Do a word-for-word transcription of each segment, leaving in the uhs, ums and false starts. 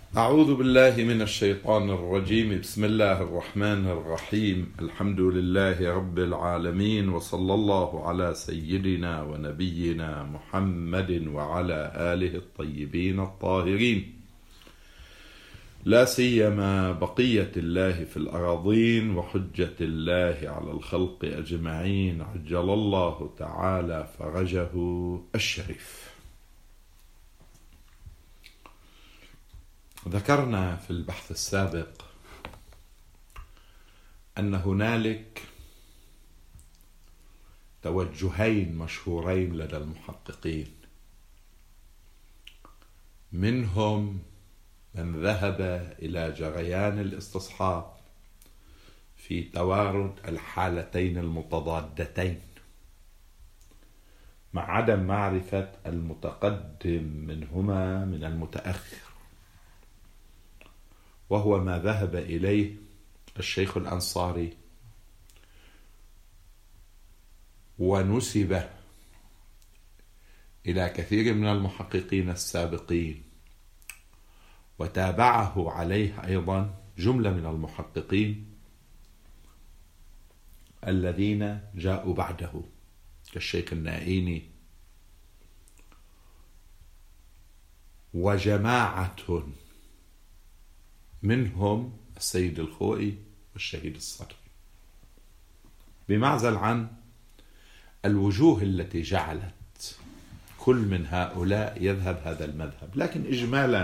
أعوذ بالله من الشيطان الرجيم. بسم الله الرحمن الرحيم. الحمد لله رب العالمين، وصلى الله على سيدنا ونبينا محمد وعلى آله الطيبين الطاهرين، لا سيما بقية الله في الأراضين وحجة الله على الخلق أجمعين، عجل الله تعالى فرجه الشريف. ذكرنا في البحث السابق أن هنالك توجهين مشهورين لدى المحققين، منهم من ذهب إلى جريان الاستصحاب في توارد الحالتين المتضادتين مع عدم معرفة المتقدم منهما من المتأخر، وهو ما ذهب إليه الشيخ الأنصاري ونسب إلى كثير من المحققين السابقين، وتابعه عليه أيضا جملة من المحققين الذين جاءوا بعده كالشيخ النائيني وجماعة منهم السيد الخوئي والشهيد الصدر، بمعزل عن الوجوه التي جعلت كل من هؤلاء يذهب هذا المذهب. لكن إجمالا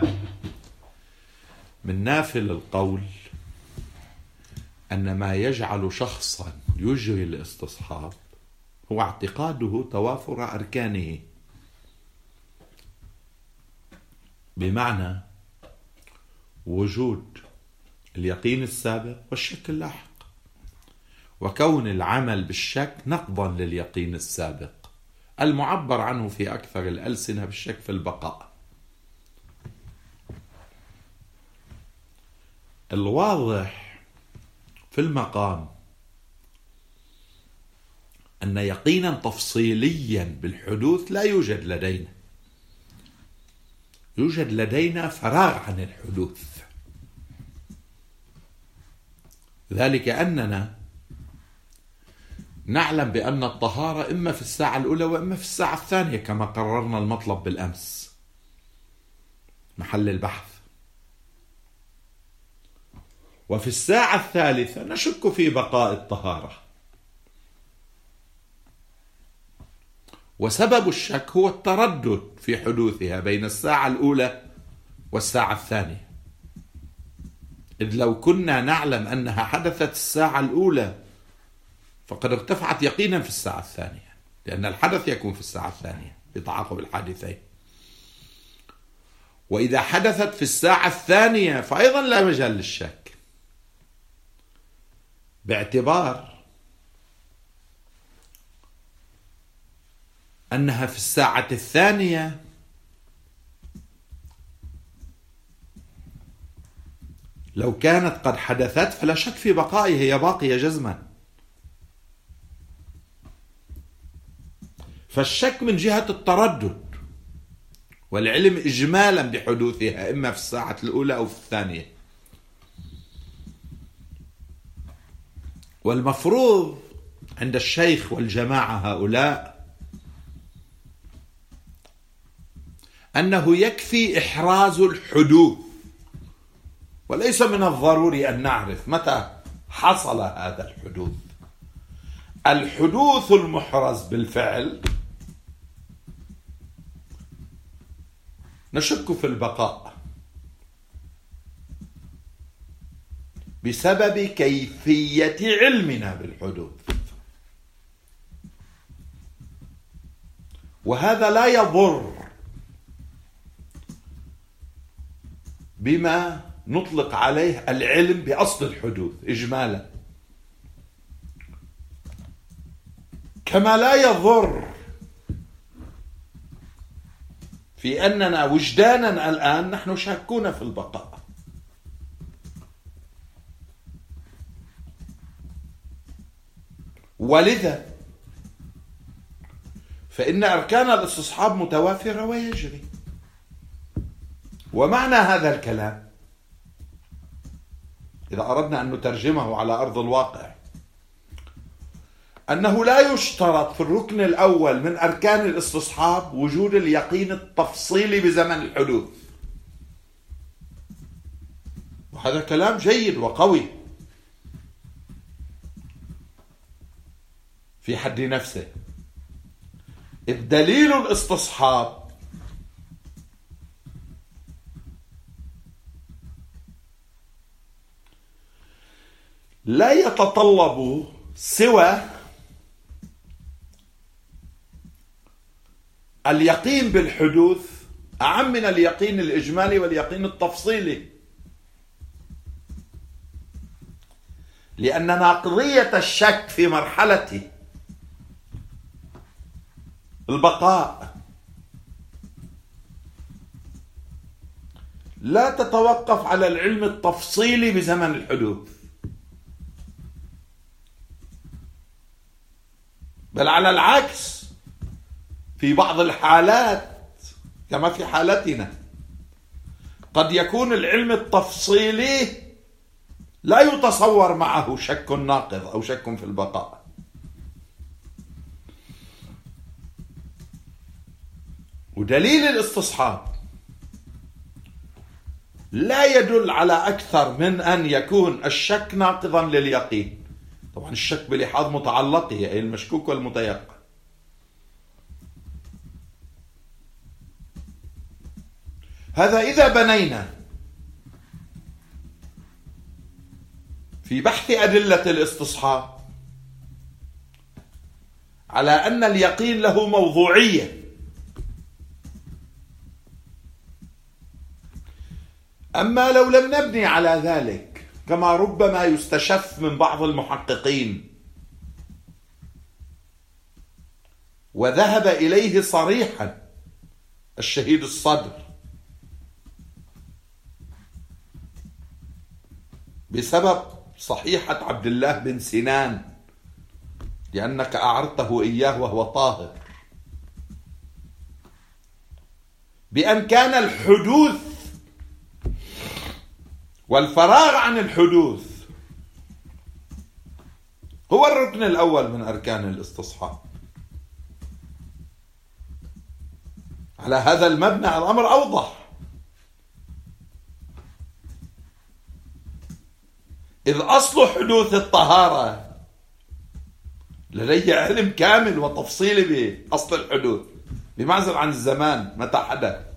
من نافل القول أن ما يجعل شخصا يجري الاستصحاب هو اعتقاده توافر أركانه، بمعنى وجود اليقين السابق والشك اللاحق، وكون العمل بالشك نقضا لليقين السابق المعبر عنه في أكثر الألسنة بالشك في البقاء. الواضح في المقام أن يقينا تفصيليا بالحدوث لا يوجد لدينا، يوجد لدينا فراغ عن الحدوث، ذلك أننا نعلم بأن الطهارة إما في الساعة الأولى وإما في الساعة الثانية كما قررنا المطلب بالأمس محل البحث، وفي الساعة الثالثة نشك في بقاء الطهارة، وسبب الشك هو التردد في حدوثها بين الساعة الأولى والساعة الثانية، إذ لو كنا نعلم أنها حدثت الساعة الأولى فقد ارتفعت يقينا في الساعة الثانية، لأن الحدث يكون في الساعة الثانية بتعاقب الحادثين، وإذا حدثت في الساعة الثانية فأيضا لا مجال للشك، باعتبار أنها في الساعة الثانية لو كانت قد حدثت فلا شك في بقائها، هي باقية جزما. فالشك من جهة التردد والعلم إجمالا بحدوثها إما في الساعة الأولى أو في الثانية، والمفروض عند الشيخ والجماعة هؤلاء أنه يكفي إحراز الحدوث، وليس من الضروري أن نعرف متى حصل هذا الحدوث. الحدوث المحرز بالفعل نشك في البقاء بسبب كيفية علمنا بالحدوث، وهذا لا يضر بما نطلق عليه العلم بأصل الحدوث إجمالا، كما لا يضر في أننا وجدانا الآن نحن شاكون في البقاء. ولذا فإن أركان الاستصحاب متوافرة ويجري. ومعنى هذا الكلام إذا أردنا أن نترجمه على أرض الواقع، أنه لا يشترط في الركن الأول من أركان الاستصحاب وجود اليقين التفصيلي بزمن الحدوث. وهذا كلام جيد وقوي في حد نفسه، إذ دليل الاستصحاب لا يتطلب سوى اليقين بالحدوث أعم من اليقين الإجمالي واليقين التفصيلي، لأن ناقضية الشك في مرحلة البقاء لا تتوقف على العلم التفصيلي بزمن الحدوث، بل على العكس في بعض الحالات كما في حالتنا قد يكون العلم التفصيلي لا يتصور معه شك ناقض أو شك في البقاء. ودليل الاستصحاب لا يدل على أكثر من أن يكون الشك ناقضا لليقين. طبعا الشك بلحاظ متعلقه أي المشكوك والمتيقن. هذا إذا بنينا في بحث أدلة الاستصحاب على أن اليقين له موضوعية. أما لو لم نبني على ذلك كما ربما يستشف من بعض المحققين وذهب إليه صريحا الشهيد الصدر بسبب صحيحة عبد الله بن سنان لأنك أعرته إياه وهو طاهر، بأن كان الحدوث والفراغ عن الحدوث هو الركن الأول من أركان الاستصحاب. على هذا المبنى الأمر أوضح، إذ أصل حدوث الطهارة لديه علم كامل وتفصيلي بأصل الحدوث بمعزل عن الزمان متى حدث.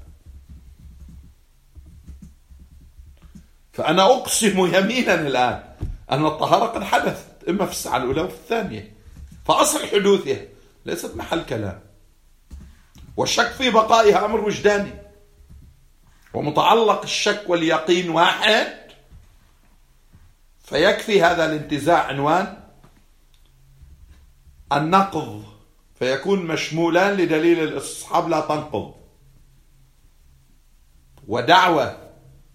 فأنا أقسم يمينا الآن أن الطهارة قد حدثت إما في الساعة الأولى وفي الثانية، فأصل حدوثها ليست محل كلام. والشك في بقائها أمر وجداني، ومتعلق الشك واليقين واحد، فيكفي هذا الانتزاع عنوان النقض، فيكون مشمولان لدليل الاستصحاب لا تنقض. ودعوة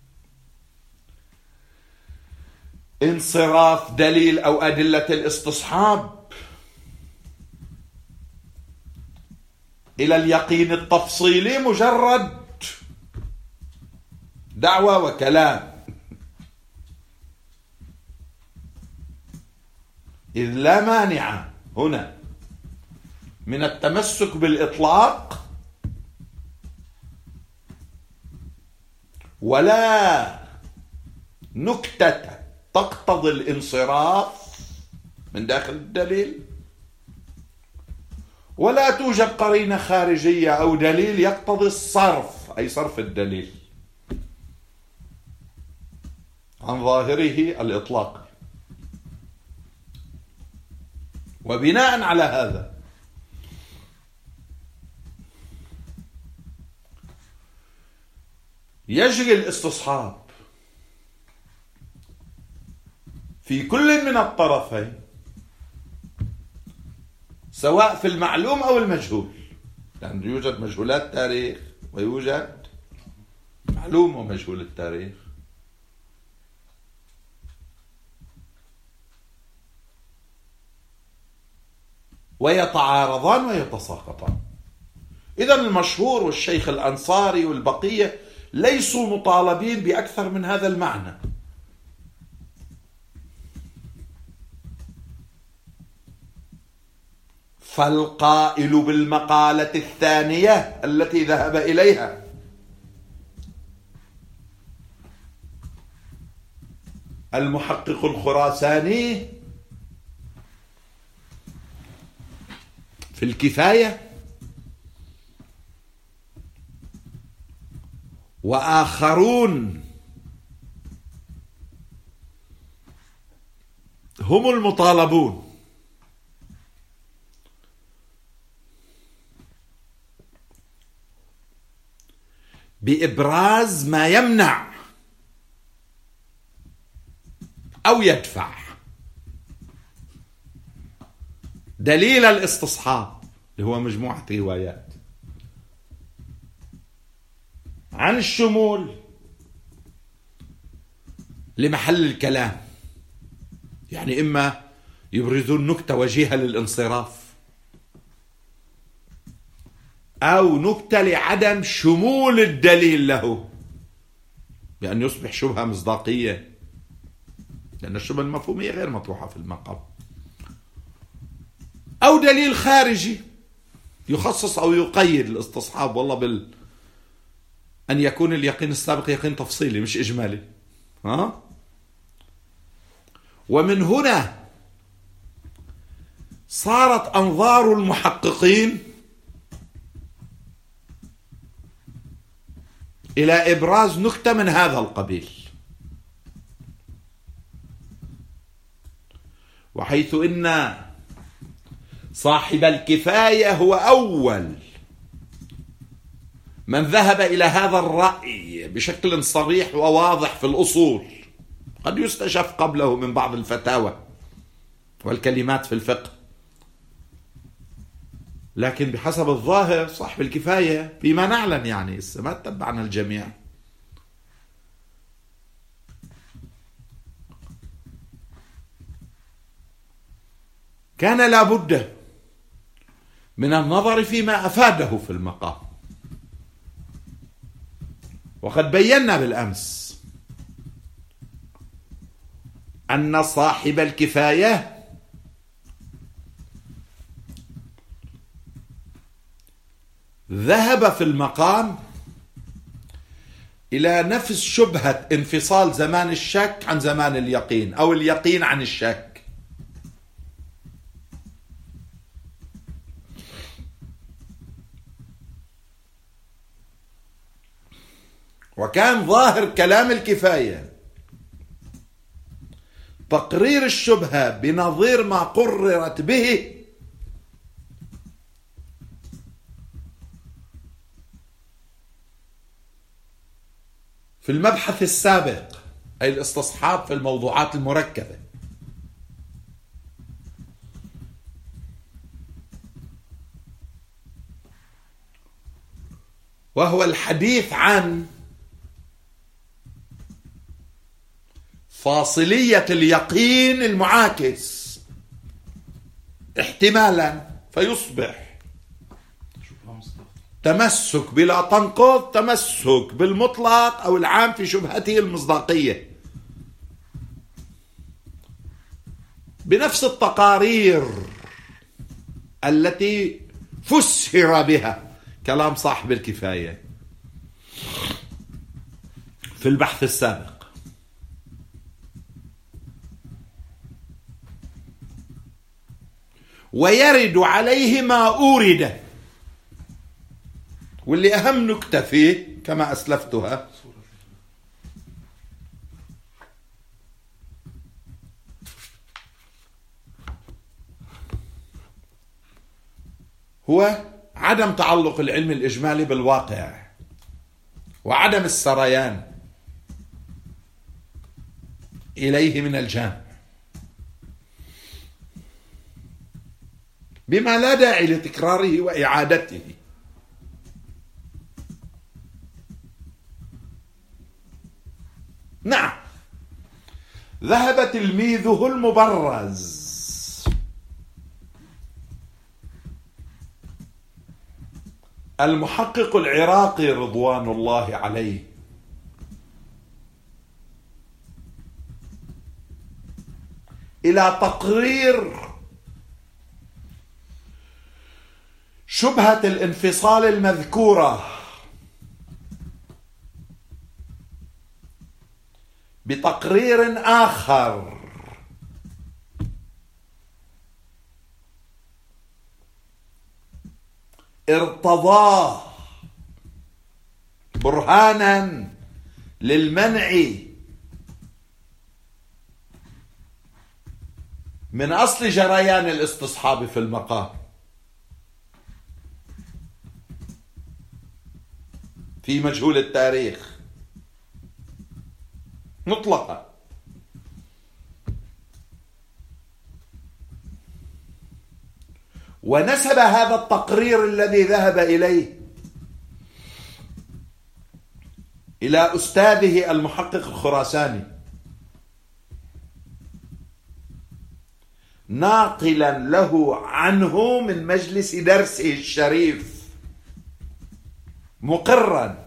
انصراف دليل أو أدلة الاستصحاب إلى اليقين التفصيلي مجرد دعوة وكلام، إذ لا مانع هنا من التمسك بالإطلاق ولا نكتة تقتضي الانصراف من داخل الدليل، ولا توجد قرينة خارجية أو دليل يقتضي الصرف أي صرف الدليل عن ظاهره الإطلاق. وبناء على هذا يجري الاستصحاب في كل من الطرفين، سواء في المعلوم أو المجهول، لأن يوجد مجهولات تاريخ ويوجد معلوم ومجهول التاريخ. ويتعارضان ويتساقطان. إذن المشهور والشيخ الأنصاري والبقية ليسوا مطالبين بأكثر من هذا المعنى، فالقائل بالمقالة الثانية التي ذهب إليها المحقق الخراساني في الكفاية، وآخرون هم المطالبون بإبراز ما يمنع أو يدفع دليل الاستصحاب، اللي هو مجموعة روايات، عن الشمول لمحل الكلام. يعني إما يبرزون نكتة وجيهة للانصراف، أو نكتة لعدم شمول الدليل له بأن يصبح شبهة مصداقية، لأن الشبهة المفهومية غير مطروحة في المقام، أو دليل خارجي يخصص أو يقيد الاستصحاب. والله بال أن يكون اليقين السابق يقين تفصيلي مش إجمالي. ها؟ ومن هنا صارت أنظار المحققين إلى إبراز نكتة من هذا القبيل، وحيث إن صاحب الكفاية هو أول من ذهب إلى هذا الرأي بشكل صريح وواضح في الأصول، قد يستشف قبله من بعض الفتاوى والكلمات في الفقه، لكن بحسب الظاهر صاحب الكفاية فيما نعلم، يعني ما تتبعنا الجميع، كان لابد من النظر فيما أفاده في المقام. وقد بينا بالأمس أن صاحب الكفاية ذهب في المقام إلى نفس شبهة انفصال زمان الشك عن زمان اليقين، أو اليقين عن الشك. وكان ظاهر كلام الكفاية تقرير الشبهة بنظير ما قررت به في المبحث السابق، أي الاستصحاب في الموضوعات المركبة. وهو الحديث عن فاصلية اليقين المعاكس احتمالا، فيصبح تمسك بلا تنقض تمسك بالمطلق أو العام في شبهته المصداقية، بنفس التقارير التي فسر بها كلام صاحب الكفاية في البحث السابق. ويرد عليه ما أورد، واللي أهم نكتة فيه كما أسلفتها هو عدم تعلق العلم الإجمالي بالواقع، وعدم السريان إليه من الجامع، بما لا داعي لتكراره وإعادته. نعم، ذهب تلميذه المبرز المحقق العراقي رضوان الله عليه إلى تقرير شبهة الانفصال المذكورة بتقرير آخر ارتضاه برهانا للمنع من أصل جريان الاستصحاب في المقام في مجهول التاريخ مطلقا. ونسب هذا التقرير الذي ذهب إليه إلى أستاذه المحقق الخراساني، ناقلا له عنه من مجلس درسه الشريف مقرا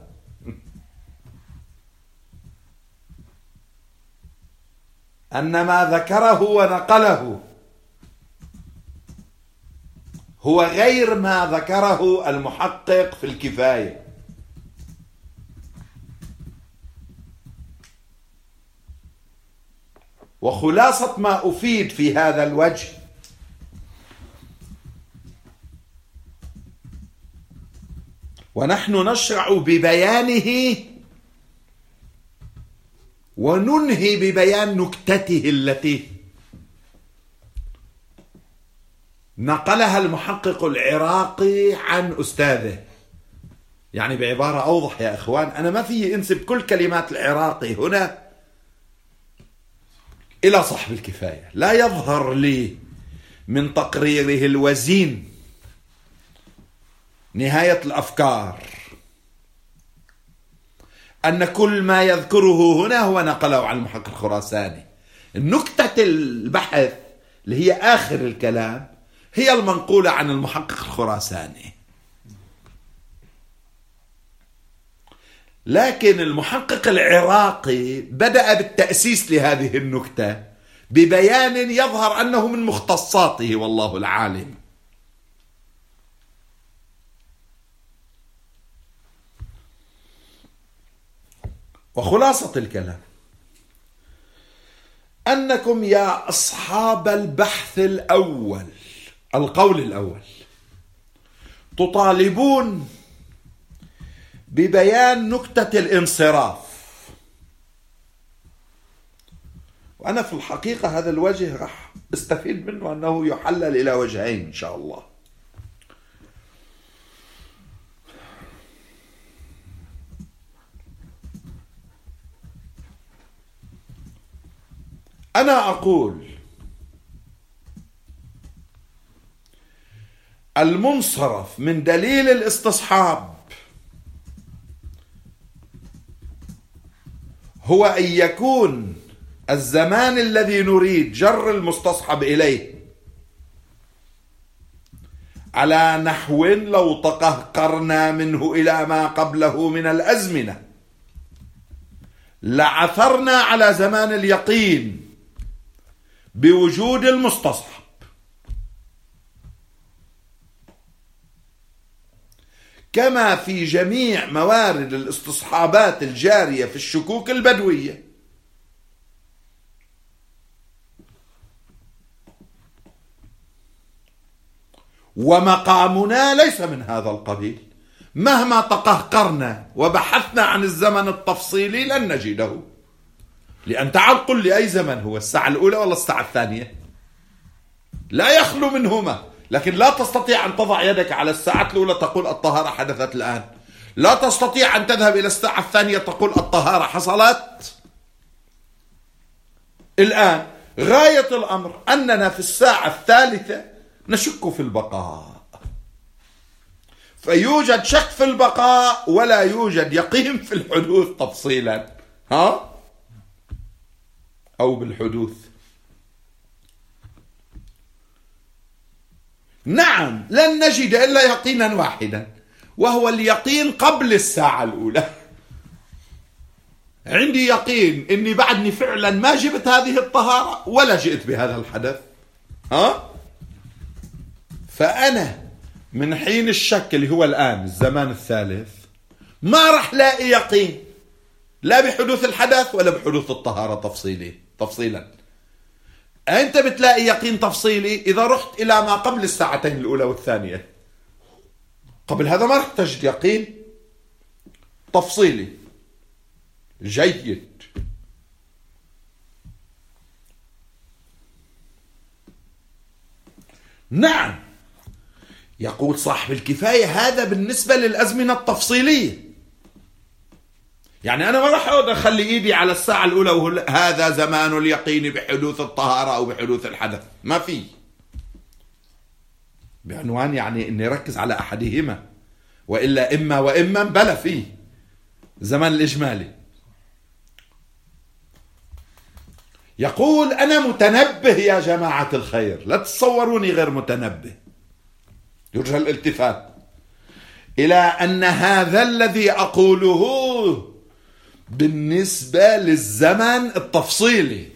أن ما ذكره ونقله هو غير ما ذكره المحقق في الكفاية. وخلاصة ما أفيد في هذا الوجه ونحن نشرع ببيانه وننهي ببيان نكتته التي نقلها المحقق العراقي عن أستاذه. يعني بعبارة أوضح يا إخوان، أنا ما في أنسب كل كلمات العراقي هنا إلى صاحب الكفاية، لا يظهر لي من تقريره الوزين نهاية الأفكار أن كل ما يذكره هنا هو نقله عن المحقق الخراساني. النكتة البحث اللي هي آخر الكلام هي المنقولة عن المحقق الخراساني، لكن المحقق العراقي بدأ بالتأسيس لهذه النكتة ببيان يظهر أنه من مختصاته والله العالم. وخلاصة الكلام أنكم يا أصحاب البحث الأول، القول الأول، تطالبون ببيان نكتة الانصراف، وأنا في الحقيقة هذا الوجه راح استفيد منه أنه يحلل إلى وجهين إن شاء الله. أنا أقول المنصرف من دليل الاستصحاب هو أن يكون الزمان الذي نريد جر المستصحب إليه على نحو لو تقهقرنا منه إلى ما قبله من الأزمنة لعثرنا على زمان اليقين بوجود المستصحب، كما في جميع موارد الاستصحابات الجارية في الشكوك البدوية. ومقامنا ليس من هذا القبيل، مهما تقهقرنا وبحثنا عن الزمن التفصيلي لن نجده، لأن تعال قل لي أي زمن هو، الساعة الأولى ولا الساعة الثانية؟ لا يخلو منهما، لكن لا تستطيع أن تضع يدك على الساعة الأولى تقول الطهارة حدثت الآن، لا تستطيع أن تذهب إلى الساعة الثانية تقول الطهارة حصلت الآن. غاية الأمر أننا في الساعة الثالثة نشك في البقاء، فيوجد شك في البقاء ولا يوجد يقين في الحدوث تفصيلا، ها؟ أو بالحدوث. نعم، لن نجد إلا يقينا واحدا، وهو اليقين قبل الساعة الأولى. عندي يقين إني بعدني فعلا ما جبت هذه الطهارة ولا جئت بهذا الحدث، ها؟ فأنا من حين الشك اللي هو الآن الزمان الثالث ما رح لاقي يقين لا بحدوث الحدث ولا بحدوث الطهارة تفصيلي تفصيلا. أنت بتلاقي يقين تفصيلي إذا رحت إلى ما قبل الساعتين الأولى والثانية. قبل هذا ما رح تجد يقين تفصيلي. جيد. نعم، يقول صاحب الكفاية هذا بالنسبة للأزمنة التفصيلية. يعني أنا ما راح أقعد أخلي إيدي على الساعة الأولى وهو هذا زمان اليقين بحدوث الطهارة أو بحدوث الحدث، ما في. بعنوان يعني إني ركز على أحدهما، وإلا إما وإما بلا فيه زمان الإجمالي. يقول أنا متنبه يا جماعة الخير، لا تتصوروني غير متنبه. يرجى الالتفات إلى أن هذا الذي أقوله بالنسبة للزمن التفصيلي.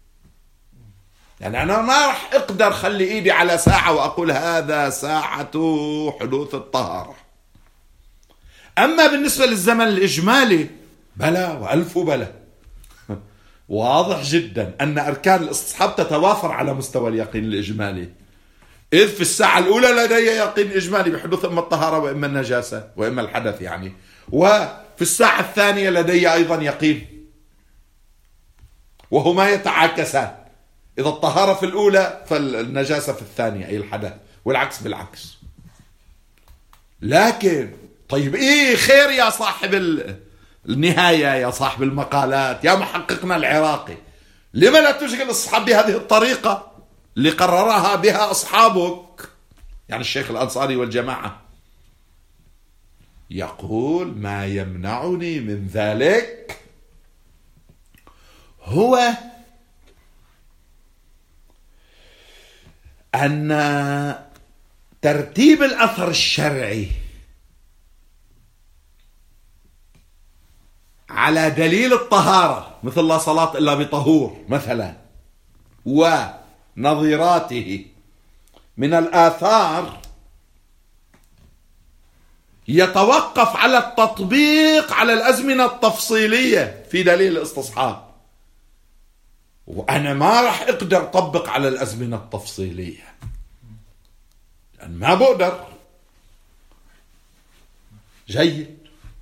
يعني أنا ما راح أقدر خلي إيدي على ساعة وأقول هذا ساعة حدوث الطهارة. أما بالنسبة للزمن الإجمالي بلا وألف بلا. واضح جدا أن أركان الاستصحاب تتوافر على مستوى اليقين الإجمالي، إذ في الساعة الأولى لدي يقين إجمالي بحدوث إما الطهارة وإما النجاسة وإما الحدث يعني، وفي الساعة الثانية لدي أيضا يقين، وهما يتعاكسان. إذا الطهارة في الأولى فالنجاسة في الثانية أي الحدث، والعكس بالعكس. لكن طيب إيه خير يا صاحب النهاية، يا صاحب المقالات، يا محققنا العراقي، لما لا تشغل الصحاب بهذه الطريقة اللي قررها بها أصحابك، يعني الشيخ الأنصاري والجماعة؟ يقول ما يمنعني من ذلك هو أن ترتيب الأثر الشرعي على دليل الطهارة مثل لا صلاة إلا بطهور مثلا ونظيراته من الآثار يتوقف على التطبيق على الأزمنة التفصيلية في دليل الاستصحاب، وأنا ما راح أقدر أطبق على الأزمنة التفصيلية لأن ما بقدر. جيد.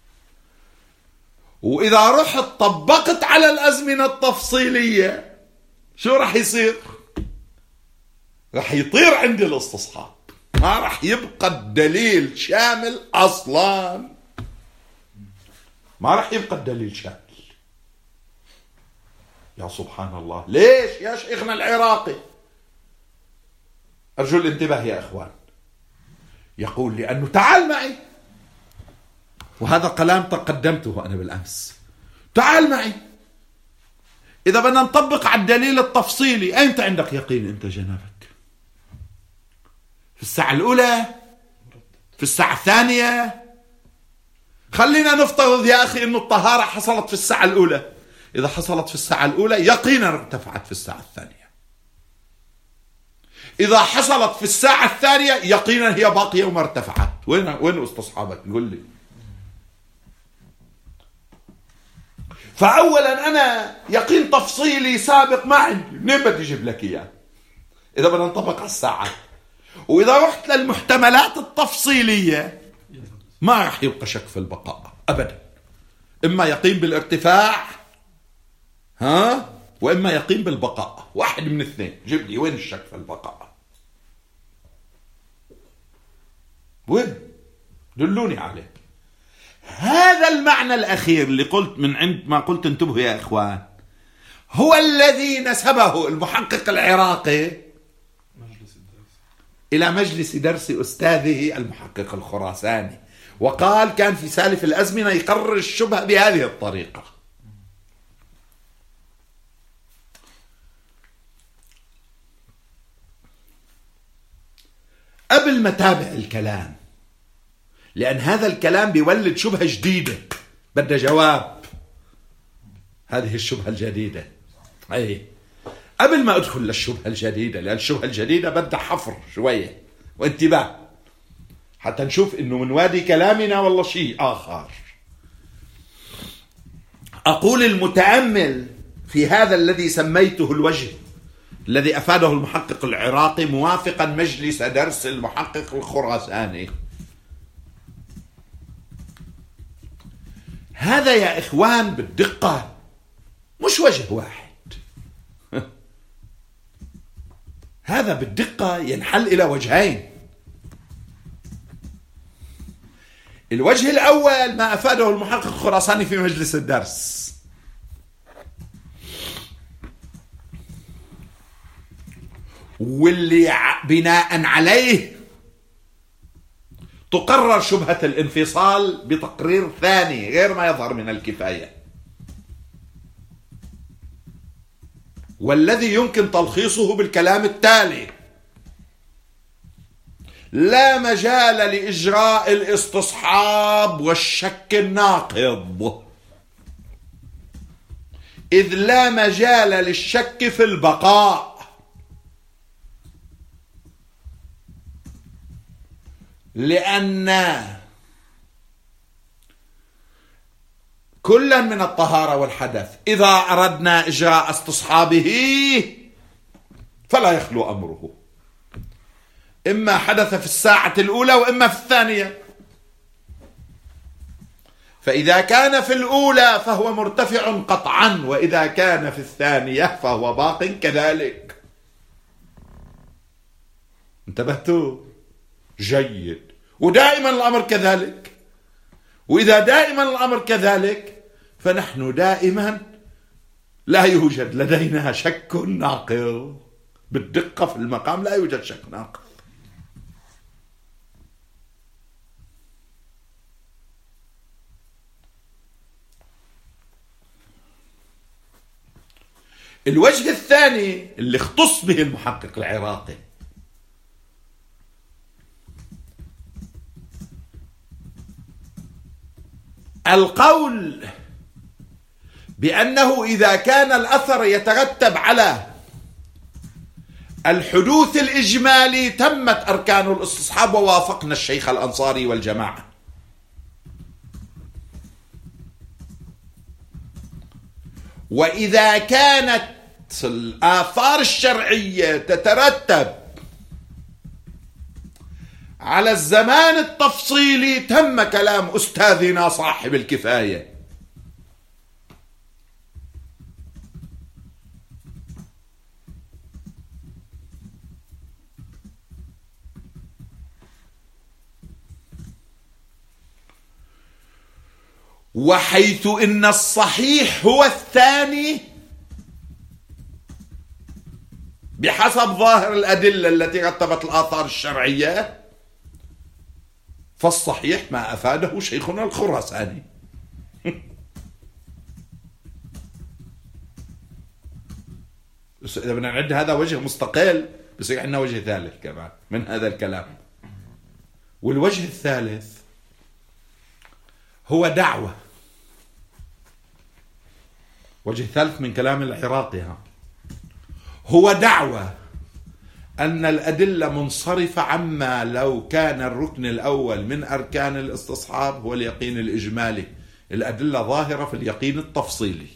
وإذا رحت طبقت على الأزمنة التفصيلية شو راح يصير؟ راح يطير عندي الاستصحاب، ما راح يبقى الدليل شامل أصلا، ما راح يبقى الدليل شامل. يا سبحان الله، ليش يا شيخنا العراقي؟ أرجو الانتباه يا إخوان. يقول لأنه تعال معي، وهذا كلام تقدمته أنا بالأمس، تعال معي إذا بدنا نطبق على الدليل التفصيلي. أنت عندك يقين أنت جنابك في الساعة الأولى، في الساعة الثانية؟ خلينا نفترض يا أخي أن الطهارة حصلت في الساعة الأولى. إذا حصلت في الساعة الأولى يقينا ارتفعت في الساعة الثانية. إذا حصلت في الساعة الثانية يقينا هي باقية وما ارتفعت. وين وين استصحابك؟ قل لي. فأولا أنا يقين تفصيلي سابق ما عندي، منين بدي أجيب لك إياه إذا بدنا نطبق على الساعة؟ وإذا رحت للمحتملات التفصيلية ما راح يبقى شك في البقاء أبدا. إما يقين بالارتفاع ها وإما يقين بالبقاء، واحد من اثنين. جيب لي وين الشك في البقاء؟ وين؟ دلوني عليه. هذا المعنى الأخير اللي قلت من عند ما قلت انتبهوا يا إخوان، هو الذي نسبه المحقق العراقي إلى مجلس درس أستاذه المحقق الخراساني، وقال كان في سالف الأزمنة يقرر الشبهة بهذه الطريقة. قبل ما تابع الكلام، لأن هذا الكلام بيولد شبهة جديدة بدها جواب. هذه الشبهة الجديدة أي قبل ما أدخل للشبهة الجديدة، لأن الشبهة الجديدة بدها حفر شوية وانتباه. حتى نشوف انه من وادي كلامنا والله شيء اخر. اقول المتأمل في هذا الذي سميته الوجه الذي افاده المحقق العراقي موافقا مجلس درس المحقق الخراساني، هذا يا اخوان بالدقة مش وجه واحد، هذا بالدقة ينحل إلى وجهين. الوجه الأول ما أفاده المحقق الخراساني في مجلس الدرس، واللي بناء عليه تقرر شبهة الانفصال بتقرير ثاني غير ما يظهر من الكفاية، والذي يمكن تلخيصه بالكلام التالي: لا مجال لإجراء الاستصحاب والشك الناقض، إذ لا مجال للشك في البقاء، لأن كلا من الطهارة والحدث إذا أردنا إجراء استصحابه فلا يخلو أمره، إما حدث في الساعة الأولى وإما في الثانية، فإذا كان في الأولى فهو مرتفع قطعا، وإذا كان في الثانية فهو باق كذلك. انتبهتوا؟ جيد. ودائما الأمر كذلك، وإذا دائما الأمر كذلك فنحن دائما لا يوجد لدينا شك ناقض. بالدقة في المقام لا يوجد شك ناقض. الوجه الثاني اللي اختص به المحقق العراقي، القول بأنه إذا كان الأثر يترتب على الحدوث الإجمالي تمت أركان الاستصحاب ووافقنا الشيخ الأنصاري والجماعة، وإذا كانت الآثار الشرعية تترتب على الزمان التفصيلي تم كلام أستاذنا صاحب الكفاية. وحيث إن الصحيح هو الثاني بحسب ظاهر الأدلة التي رتبت الآثار الشرعية، فالصحيح ما أفاده شيخنا الخراساني. إذا بدنا نعد هذا وجه مستقل بصير عندنا وجه ثالث كمان من هذا الكلام. والوجه الثالث هو دعوة، وجه ثالث من كلام العراقي ها هو دعوة أن الأدلة منصرفة عما لو كان الركن الأول من أركان الاستصحاب هو اليقين الإجمالي، الأدلة ظاهرة في اليقين التفصيلي.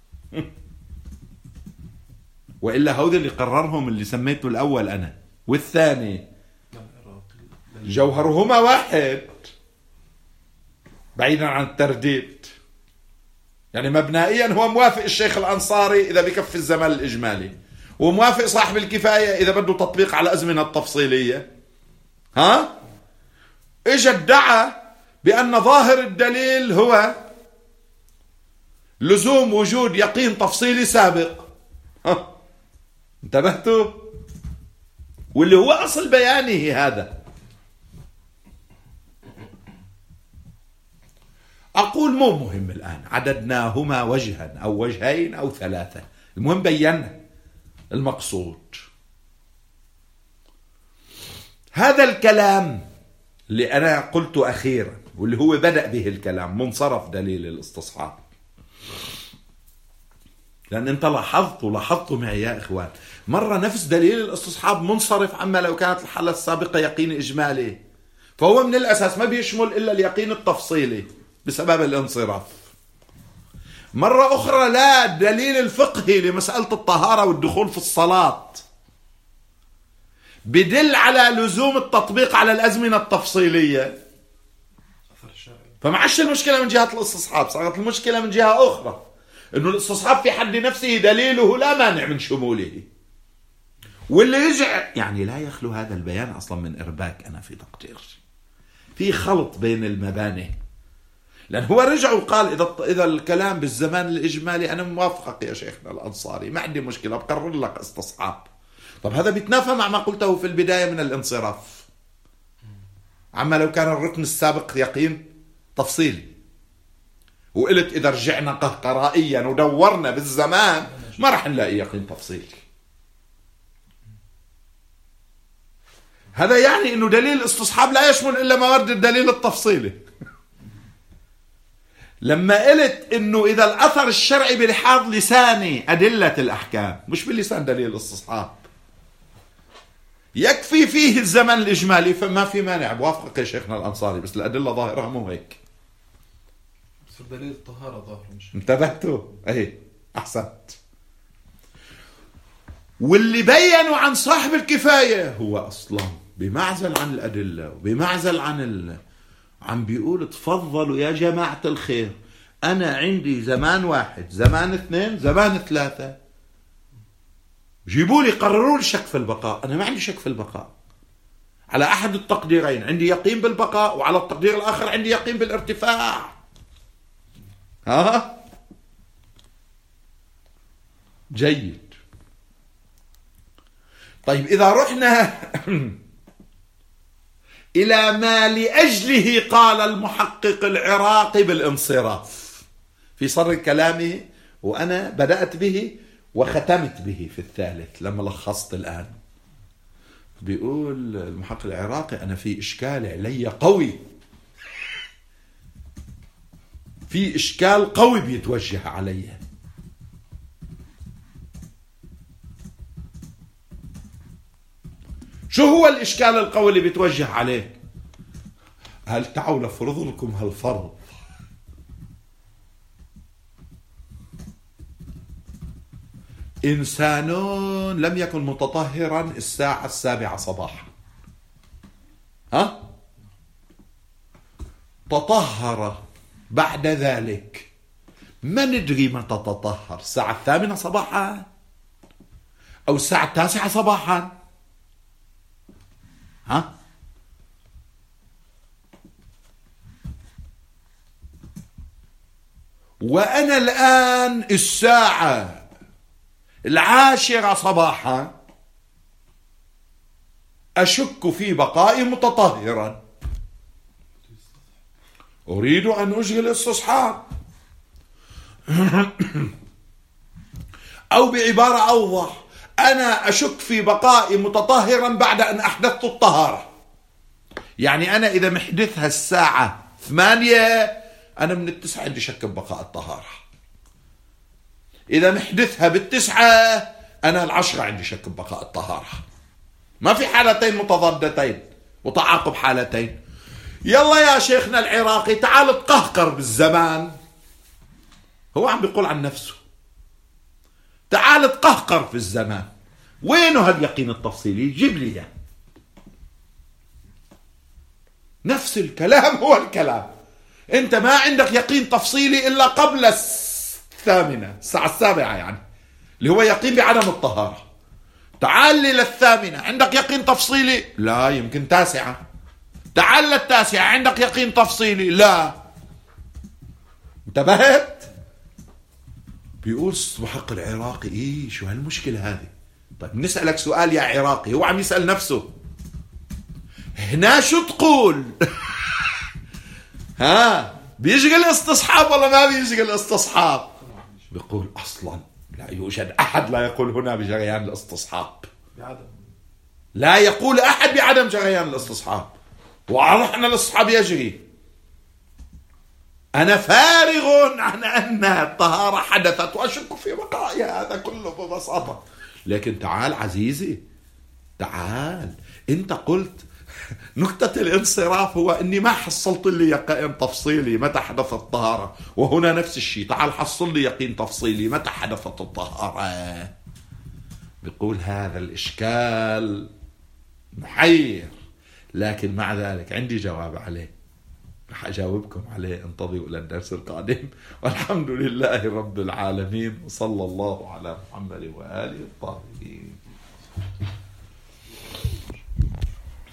وإلا هذا اللي قررهم اللي سميته الأول أنا والثاني جوهرهما واحد بعيدا عن الترديد. يعني مبنائيا هو موافق الشيخ الأنصاري إذا بكفي الزمن الإجمالي، وموافق صاحب الكفاية إذا بده تطبيق على الأزمنة التفصيلية. ها؟ إجا ادعى بأن ظاهر الدليل هو لزوم وجود يقين تفصيلي سابق. ها؟ انتبهتوا؟ واللي هو أصل بيانه هذا. أقول مو مهم الآن عددناهما وجها أو وجهين أو ثلاثة، المهم بينا المقصود. هذا الكلام اللي أنا قلته أخيرا واللي هو بدأ به الكلام منصرف دليل الاستصحاب، لأن أنت لاحظت ولاحظتوا معي يا إخوان مرة نفس دليل الاستصحاب منصرف عما لو كانت الحالة السابقة يقين إجمالي، فهو من الأساس ما بيشمل إلا اليقين التفصيلي بسبب الانصراف. مرة أخرى لا، الدليل الفقهي لمسألة الطهارة والدخول في الصلاة بدل على لزوم التطبيق على الأزمنة التفصيلية، فما عادش المشكلة من جهة الاستصحاب، صارت المشكلة من جهة أخرى، إنه الاستصحاب في حد نفسه دليله لا مانع من شموله. واللي يرجع يعني لا يخلو هذا البيان أصلا من إرباك. أنا في تقدير في خلط بين المباني، لأن هو رجع وقال إذا إذا الكلام بالزمان الإجمالي أنا موافقك يا شيخنا الأنصاري، ما عندي مشكلة، بقرر لك استصحاب. طب هذا بيتنافى مع ما قلته في البداية من الانصراف، عما لو كان الركن السابق يقين تفصيلي، وقلت إذا رجعنا قهقرائيا ودورنا بالزمان ما رح نلاقي يقين تفصيلي. هذا يعني إنه دليل الاستصحاب لا يشمل إلا موارد الدليل التفصيلي. لما قلت إنه إذا الأثر الشرعي بلحاظ لساني أدلة الأحكام مش باللسان دليل الاستصحاب، يكفي فيه الزمن الإجمالي، فما في مانع، بوافقك يا شيخنا الأنصاري، بس الأدلة ظاهرها مو هيك. بس دليل الطهارة ظاهر مش انتبهتوا؟ أي أحسنت. واللي بينوا عن صاحب الكفاية هو أصلا بمعزل عن الأدلة وبمعزل عن ال... عم بيقول تفضلوا يا جماعة الخير، أنا عندي زمان واحد، زمان اثنين، زمان ثلاثة، جيبوا لي قرروا لي شك في البقاء. أنا ما عندي شك في البقاء، على أحد التقديرين عندي يقين بالبقاء، وعلى التقدير الآخر عندي يقين بالارتفاع. ها جيد. طيب إذا رحنا إلى ما لأجله قال المحقق العراقي بالانصراف في صدر كلامه، وأنا بدأت به وختمت به في الثالث لما لخصت الآن، بيقول المحقق العراقي أنا في إشكال علي قوي، في إشكال قوي بيتوجه علي. شو هو الإشكال القوي اللي بيتوجه عليه؟ هل تعالوا لفرض لكم هالفرض، إنسان لم يكن متطهرا الساعة السابعة صباحا، ها؟ تطهر بعد ذلك، ما ندري متى تطهر، الساعة الثامنة صباحا أو الساعة التاسعة صباحا، ها؟ وأنا الآن الساعة العاشرة صباحا أشك في بقائي متطهرا، أريد أن أجري الاستصحاب. أو بعبارة أوضح، أنا أشك في بقائي متطهرا بعد أن أحدثت الطهارة. يعني أنا إذا محدثها الساعة ثمانية، أنا من التسعة عندي شك ببقاء الطهارة. إذا محدثها بالتسعة، أنا العشرة عندي شك ببقاء الطهارة. ما في حالتين متضادتين وتعاقب حالتين. يلا يا شيخنا العراقي تعال تقهقر بالزمان، هو عم بيقول عن نفسه، تعال تقهقر في الزمان، وينه هاليقين التفصيلي؟ جيب لي اياه. نفس الكلام هو الكلام، انت ما عندك يقين تفصيلي الا قبل الثامنة، الساعة السابعة يعني، اللي هو يقين بعدم الطهارة. تعال لي للثامنة عندك يقين تفصيلي؟ لا، يمكن تاسعة. تعال للتاسعة عندك يقين تفصيلي؟ لا. انتبهت؟ بيقول المحقق العراقي ايه شو هالمشكلة هذه؟ طيب نسألك سؤال يا عراقي، هو عم يسأل نفسه هنا، شو تقول؟ ها بيشغل استصحاب ولا ما بيشغل استصحاب؟ بيقول اصلا لا يوجد احد لا يقول هنا بجريان الاستصحاب، بعدم، لا يقول احد بعدم جريان الاستصحاب، وعرفنا الاستصحاب يجري. أنا فارغ عن أن الطهارة حدثت وأشك في بقائها، هذا كله ببساطة. لكن تعال عزيزي، تعال، أنت قلت نكتة الانصراف هو أني ما حصلت لي يقين تفصيلي متى حدثت الطهارة، وهنا نفس الشيء، تعال حصل لي يقين تفصيلي متى حدثت الطهارة. بيقول هذا الإشكال محير، لكن مع ذلك عندي جواب عليه، رح أجاوبكم عليه. انتظروا إلى الدرس القادم، والحمد لله رب العالمين، وصلى الله على محمد وآله الطاهرين.